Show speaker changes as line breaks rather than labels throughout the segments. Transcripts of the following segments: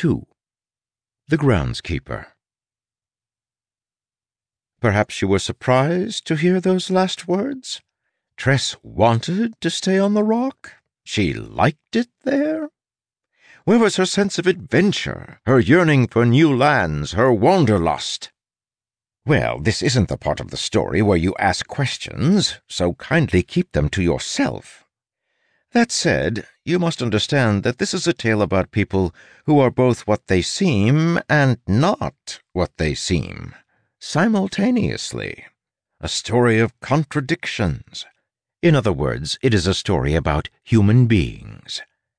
2. The Groundskeeper. Perhaps you were surprised to hear those last words? Tress wanted to stay on the rock? She liked it there? Where was her sense of adventure, her yearning for new lands, her wanderlust? Well, this isn't the part of the story where you ask questions, so kindly keep them to yourself. That said, you must understand that this is a tale about people who are both what they seem and not what they seem, simultaneously. A story of contradictions. In other words, it is a story about human beings.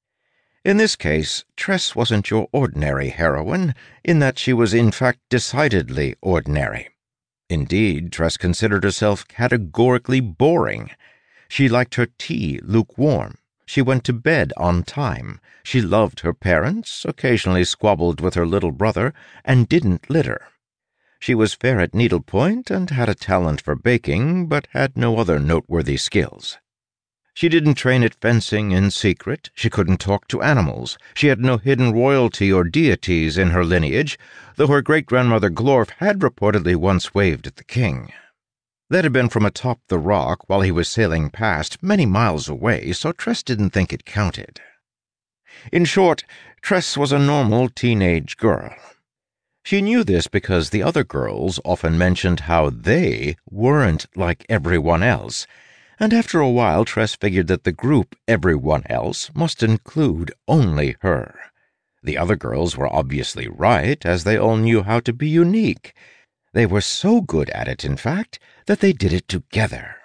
In this case, Tress wasn't your ordinary heroine, in that she was in fact decidedly ordinary. Indeed, Tress considered herself categorically boring. She liked her tea lukewarm. She went to bed on time. She loved her parents, occasionally squabbled with her little brother, and didn't litter. She was fair at needlepoint and had a talent for baking, but had no other noteworthy skills. She didn't train at fencing in secret. She couldn't talk to animals. She had no hidden royalty or deities in her lineage, though her great-grandmother Glorf had reportedly once waved at the king. That had been from atop the rock while he was sailing past, many miles away, so Tress didn't think it counted. In short, Tress was a normal teenage girl. She knew this because the other girls often mentioned how they weren't like everyone else, and after a while Tress figured that the group everyone else must include only her. The other girls were obviously right, as they all knew how to be unique. They were so good at it, in fact, that they did it together.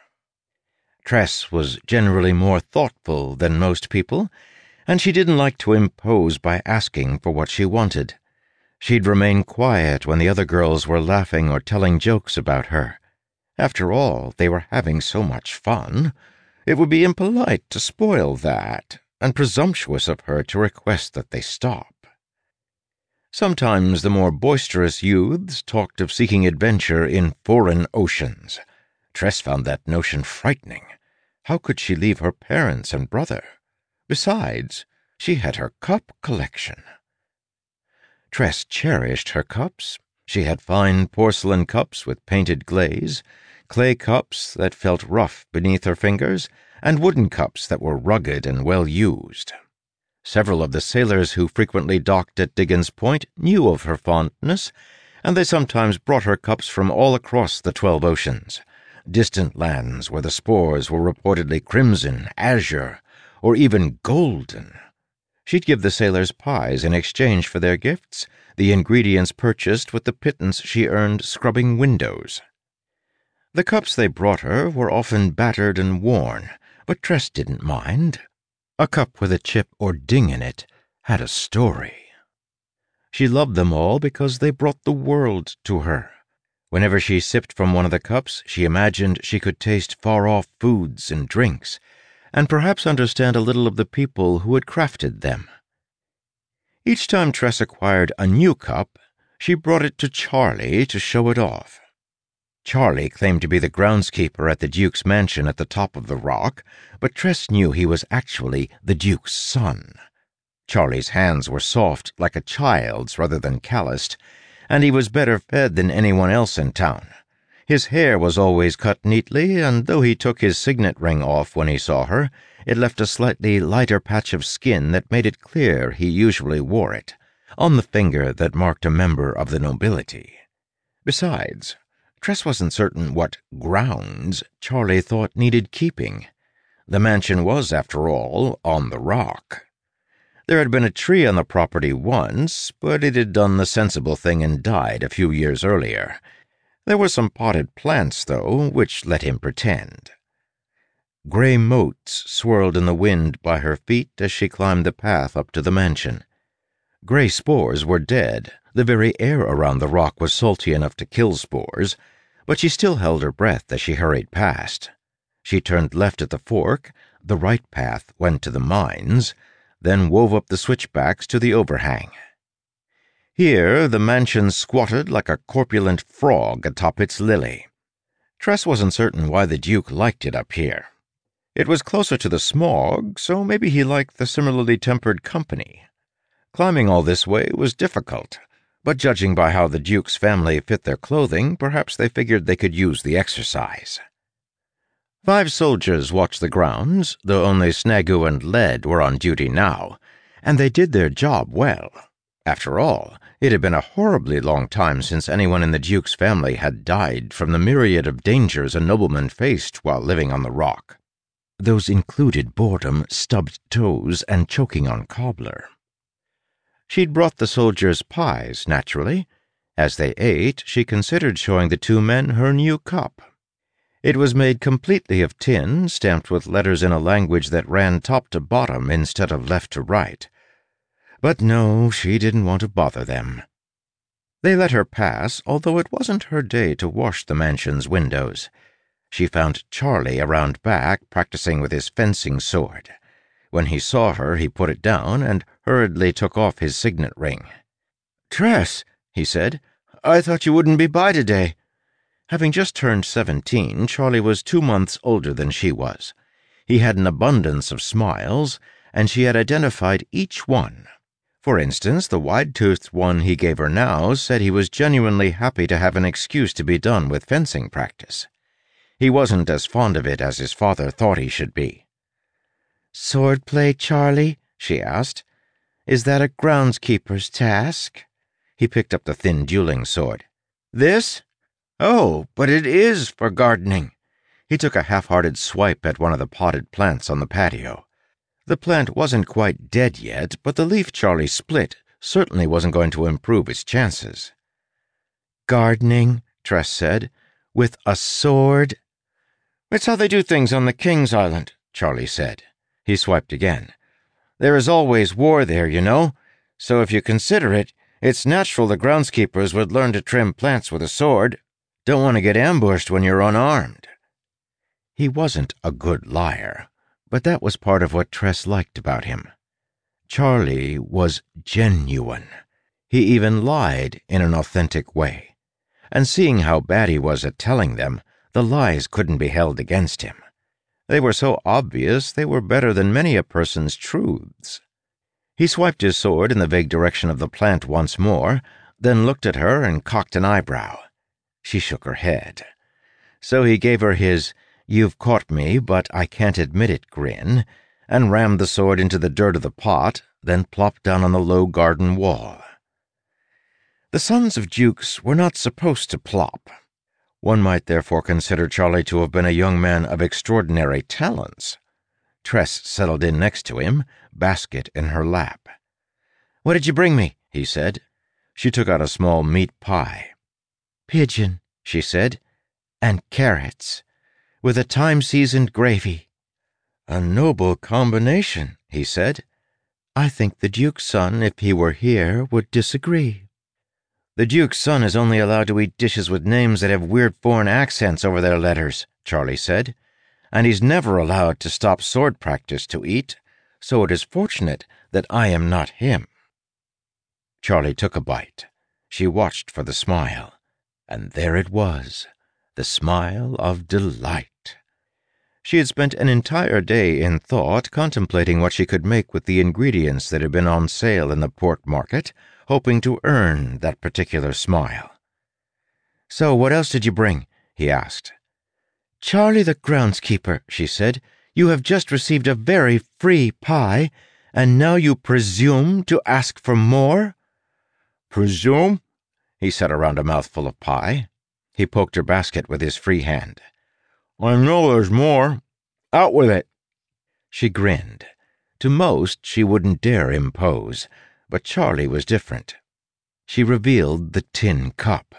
Tress was generally more thoughtful than most people, and she didn't like to impose by asking for what she wanted. She'd remain quiet when the other girls were laughing or telling jokes about her. After all, they were having so much fun. It would be impolite to spoil that, and presumptuous of her to request that they stop. Sometimes the more boisterous youths talked of seeking adventure in foreign oceans. Tress found that notion frightening. How could she leave her parents and brother? Besides, she had her cup collection. Tress cherished her cups. She had fine porcelain cups with painted glaze, clay cups that felt rough beneath her fingers, and wooden cups that were rugged and well used. Several of the sailors who frequently docked at Diggins Point knew of her fondness, and they sometimes brought her cups from all across the 12 oceans, distant lands where the spores were reportedly crimson, azure, or even golden. She'd give the sailors pies in exchange for their gifts, the ingredients purchased with the pittance she earned scrubbing windows. The cups they brought her were often battered and worn, but Tress didn't mind. A cup with a chip or ding in it had a story. She loved them all because they brought the world to her. Whenever she sipped from one of the cups, she imagined she could taste far-off foods and drinks, and perhaps understand a little of the people who had crafted them. Each time Tress acquired a new cup, she brought it to Charlie to show it off. Charlie claimed to be the groundskeeper at the Duke's mansion at the top of the rock, but Tress knew he was actually the Duke's son. Charlie's hands were soft like a child's rather than calloused, and he was better fed than anyone else in town. His hair was always cut neatly, and though he took his signet ring off when he saw her, it left a slightly lighter patch of skin that made it clear he usually wore it, on the finger that marked a member of the nobility. Besides, Tress wasn't certain what grounds Charlie thought needed keeping. The mansion was, after all, on the rock. There had been a tree on the property once, but it had done the sensible thing and died a few years earlier. There were some potted plants, though, which let him pretend. Gray motes swirled in the wind by her feet as she climbed the path up to the mansion. Gray spores were dead. The very air around the rock was salty enough to kill spores, but she still held her breath as she hurried past. She turned left at the fork, the right path went to the mines, then wove up the switchbacks to the overhang. Here the mansion squatted like a corpulent frog atop its lily. Tress wasn't certain why the Duke liked it up here. It was closer to the smog, so maybe he liked the similarly tempered company. Climbing all this way was difficult, but judging by how the Duke's family fit their clothing, perhaps they figured they could use the exercise. 5 soldiers watched the grounds, though only Snagoo and Led were on duty now, and they did their job well. After all, it had been a horribly long time since anyone in the Duke's family had died from the myriad of dangers a nobleman faced while living on the rock. Those included boredom, stubbed toes, and choking on cobbler. She'd brought the soldiers pies, naturally. As they ate, she considered showing the 2 men her new cup. It was made completely of tin, stamped with letters in a language that ran top to bottom instead of left to right. But no, she didn't want to bother them. They let her pass, although it wasn't her day to wash the mansion's windows. She found Charlie around back practicing with his fencing sword. When he saw her, he put it down and hurriedly took off his signet ring. "Tress," he said, "I thought you wouldn't be by today." Having just turned 17, Charlie was 2 months older than she was. He had an abundance of smiles, and she had identified each one. For instance, the wide-toothed one he gave her now said he was genuinely happy to have an excuse to be done with fencing practice. He wasn't as fond of it as his father thought he should be. "Swordplay, Charlie?" she asked. "Is that a groundskeeper's task?" He picked up the thin dueling sword. "This? Oh, but it is for gardening." He took a half-hearted swipe at one of the potted plants on the patio. The plant wasn't quite dead yet, but the leaf Charlie split certainly wasn't going to improve its chances. "Gardening," Tress said, "with a sword?" "It's how they do things on the King's Island," Charlie said. He swiped again. "There is always war there, you know, so if you consider it, it's natural the groundskeepers would learn to trim plants with a sword. Don't want to get ambushed when you're unarmed." He wasn't a good liar, but that was part of what Tress liked about him. Charlie was genuine. He even lied in an authentic way. And seeing how bad he was at telling them, the lies couldn't be held against him. They were so obvious they were better than many a person's truths. He swiped his sword in the vague direction of the plant once more, then looked at her and cocked an eyebrow. She shook her head. So he gave her his "you've caught me, but I can't admit it" grin, and rammed the sword into the dirt of the pot, then plopped down on the low garden wall. The sons of dukes were not supposed to plop. One might therefore consider Charlie to have been a young man of extraordinary talents. Tress settled in next to him, basket in her lap. "What did you bring me?" he said. She took out a small meat pie. "Pigeon," she said, "and carrots, with a time-seasoned gravy." "A noble combination," he said. "I think the Duke's son, if he were here, would disagree." "The Duke's son is only allowed to eat dishes with names that have weird foreign accents over their letters," Charlie said, "and he's never allowed to stop sword practice to eat, so it is fortunate that I am not him." Charlie took a bite. She watched for the smile, and there it was, the smile of delight. She had spent an entire day in thought contemplating what she could make with the ingredients that had been on sale in the port market, hoping to earn that particular smile. "So what else did you bring?" he asked. "Charlie the groundskeeper," she said, "you have just received a very free pie, and now you presume to ask for more?" "Presume?" he said around a mouthful of pie. He poked her basket with his free hand. "I know there's more. Out with it." She grinned. To most, she wouldn't dare impose, but Charlie was different. She revealed the tin cup.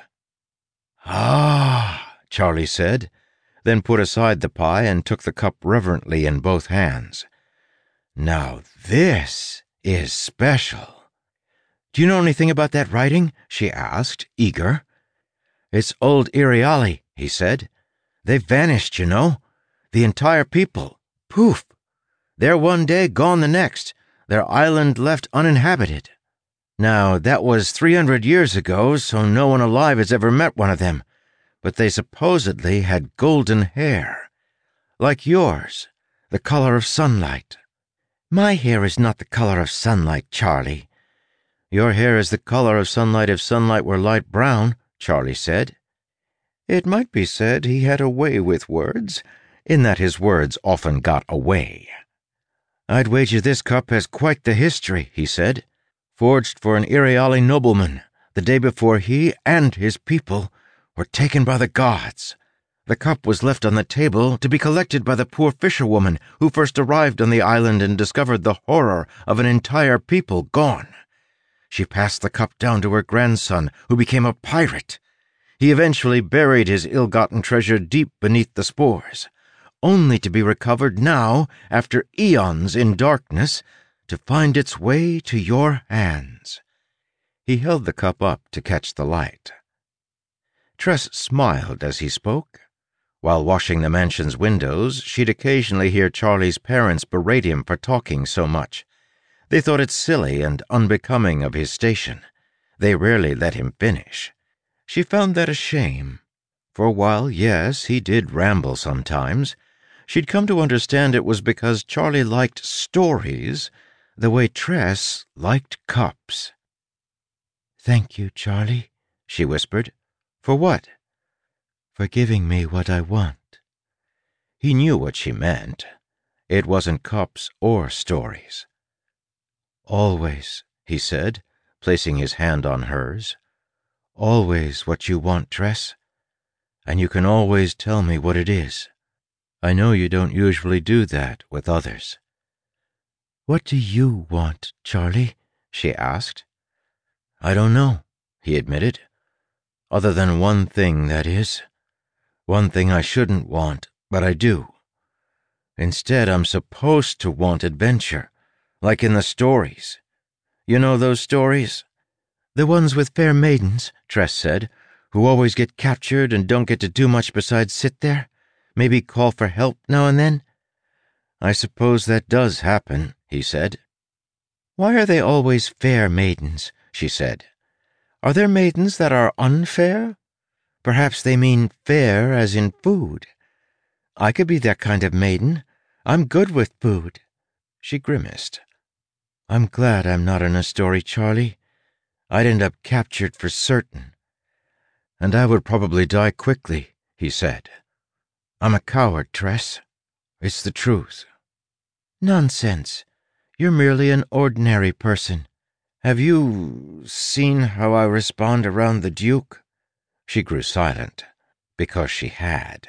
"Ah," Charlie said, then put aside the pie and took the cup reverently in both hands. "Now this is special." "Do you know anything about that writing?" she asked, eager. "It's old Iriali," he said. "They've vanished, you know. The entire people. Poof! They're one day, gone the next. Their island left uninhabited. Now, that was 300 years ago, so no one alive has ever met one of them, but they supposedly had golden hair. Like yours, the color of sunlight." "My hair is not the color of sunlight, Charlie. "Your hair is the color of sunlight if sunlight were light brown," Charlie said. It might be said he had a way with words, in that his words often got away. "I'd wager this cup has quite the history," he said. "Forged for an Iriali nobleman, the day before he and his people were taken by the gods. The cup was left on the table to be collected by the poor fisherwoman who first arrived on the island and discovered the horror of an entire people gone. She passed the cup down to her grandson, who became a pirate. He eventually buried his ill-gotten treasure deep beneath the spores, only to be recovered now, after eons in darkness, to find its way to your hands." He held the cup up to catch the light. Tress smiled as he spoke. While washing the mansion's windows, she'd occasionally hear Charlie's parents berate him for talking so much. They thought it silly and unbecoming of his station. They rarely let him finish. She found that a shame. For a while, yes, he did ramble sometimes. She'd come to understand it was because Charlie liked stories the way Tress liked cups. "Thank you, Charlie," she whispered. "For what?" "For giving me what I want." He knew what she meant. It wasn't cups or stories. "Always," he said, placing his hand on hers. "Always what you want, Tress. And you can always tell me what it is. I know you don't usually do that with others." "What do you want, Charlie?" she asked. "I don't know," he admitted. "Other than one thing, that is. One thing I shouldn't want, but I do. Instead, I'm supposed to want adventure, like in the stories. You know those stories?" "The ones with fair maidens," Tress said, "who always get captured and don't get to do much besides sit there? Maybe call for help now and then?" "I suppose that does happen," he said. "Why are they always fair maidens?" she said. "Are there maidens that are unfair? Perhaps they mean fair as in food. I could be that kind of maiden. I'm good with food." She grimaced. "I'm glad I'm not in a story, Charlie. I'd end up captured for certain." "And I would probably die quickly," he said. "I'm a coward, Tress. It's the truth." "Nonsense. You're merely an ordinary person. Have you seen how I respond around the Duke?" She grew silent, because she had.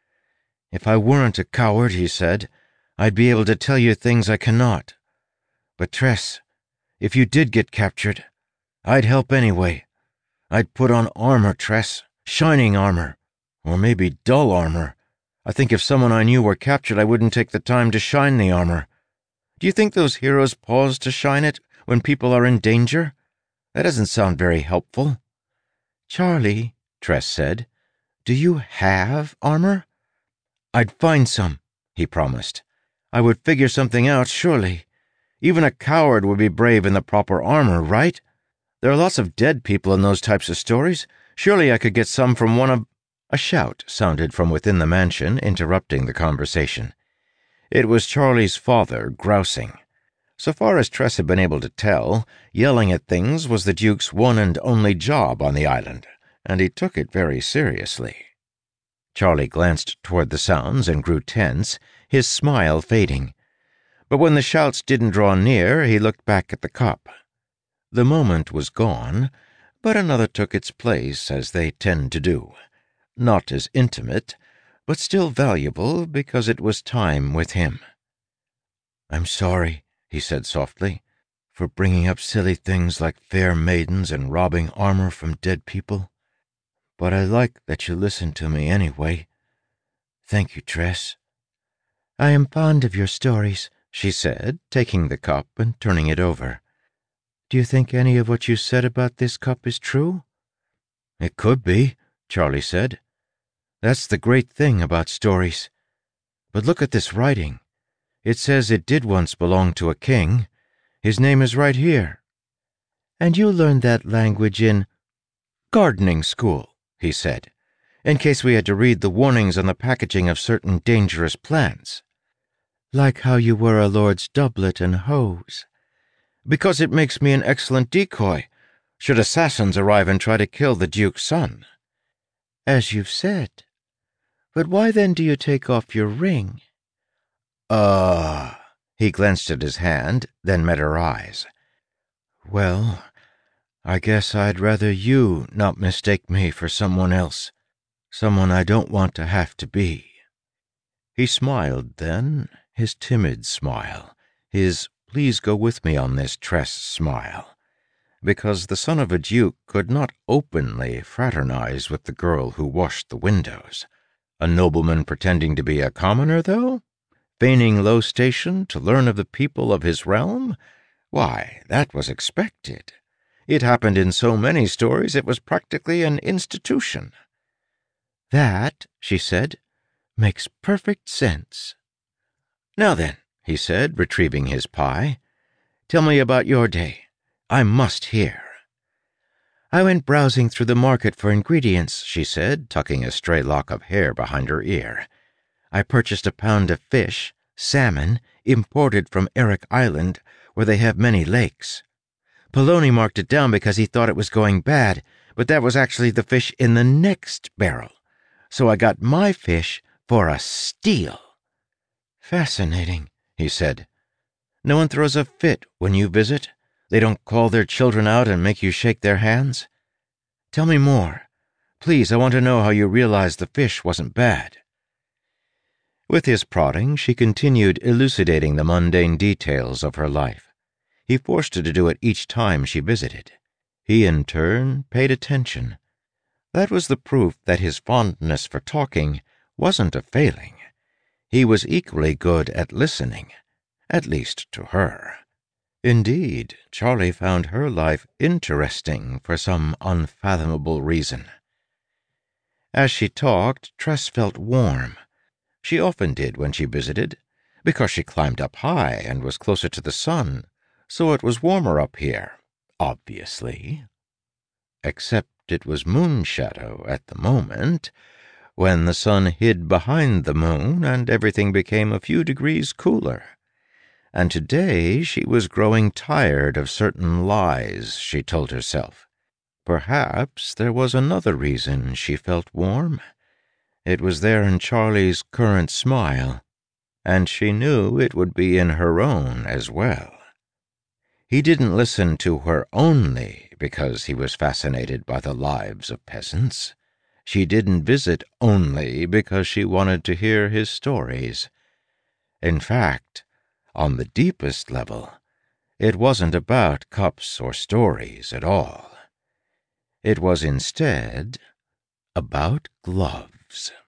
"If I weren't a coward," he said, "I'd be able to tell you things I cannot. But, Tress, if you did get captured, I'd help anyway. I'd put on armor, Tress, shining armor, or maybe dull armor. I think if someone I knew were captured, I wouldn't take the time to shine the armor. Do you think those heroes pause to shine it when people are in danger? That doesn't sound very helpful." "Charlie," Tress said, "do you have armor?" "I'd find some," he promised. "I would figure something out, surely. Even a coward would be brave in the proper armor, right? There are lots of dead people in those types of stories. Surely I could get some from one of—" A shout sounded from within the mansion, interrupting the conversation. It was Charlie's father grousing. So far as Tress had been able to tell, yelling at things was the Duke's one and only job on the island, and he took it very seriously. Charlie glanced toward the sounds and grew tense, his smile fading. But when the shouts didn't draw near, he looked back at the cup. The moment was gone, but another took its place, as they tend to do. Not as intimate, but still valuable because it was time with him. "I'm sorry," he said softly, "for bringing up silly things like fair maidens and robbing armor from dead people. But I like that you listened to me anyway. Thank you, Tress." "I am fond of your stories," she said, taking the cup and turning it over. "Do you think any of what you said about this cup is true?" "It could be," Charlie said. "That's the great thing about stories. But look at this writing. It says it did once belong to a king. His name is right here." "And you learned that language in—" "Gardening school," he said, "in case we had to read the warnings on the packaging of certain dangerous plants." "Like how you wear a lord's doublet and hose. Because it makes me an excellent decoy, should assassins arrive and try to kill the Duke's son."
"As you've said. But why then do you take off your ring?"
He glanced at his hand, then met her eyes.
"Well, I guess I'd rather you not mistake me for someone else. Someone I don't want to have to be."
He smiled then, his timid smile, his "please go with me on this, Tress" smile, because the son of a duke could not openly fraternize with the girl who washed the windows. A nobleman pretending to be a commoner, though? Feigning low station to learn of the people of his realm? Why, that was expected. It happened in so many stories it was practically an institution.
"That," she said, "makes perfect sense."
"Now then," he said, retrieving his pie, "tell me about your day. I must hear."
"I went browsing through the market for ingredients," she said, tucking a stray lock of hair behind her ear. "I purchased a pound of fish, salmon, imported from Eric Island, where they have many lakes. Poloni marked it down because he thought it was going bad, but that was actually the fish in the next barrel. So I got my fish for a steal."
"Fascinating," he said. "No one throws a fit when you visit? They don't call their children out and make you shake their hands? Tell me more. Please, I want to know how you realized the fish wasn't bad." With his prodding, she continued elucidating the mundane details of her life. He forced her to do it each time she visited. He, in turn, paid attention. That was the proof that his fondness for talking wasn't a failing. He was equally good at listening, at least to her. Indeed, Charlie found her life interesting for some unfathomable reason. As she talked, Tress felt warm. She often did when she visited, because she climbed up high and was closer to the sun, so it was warmer up here, obviously. Except it was moon-shadow at the moment, when the sun hid behind the moon and everything became a few degrees cooler. And today she was growing tired of certain lies she told herself. Perhaps there was another reason she felt warm. It was there in Charlie's current smile, and she knew it would be in her own as well. He didn't listen to her only because he was fascinated by the lives of peasants. She didn't visit only because she wanted to hear his stories. In fact, on the deepest level, it wasn't about cups or stories at all. It was instead about gloves.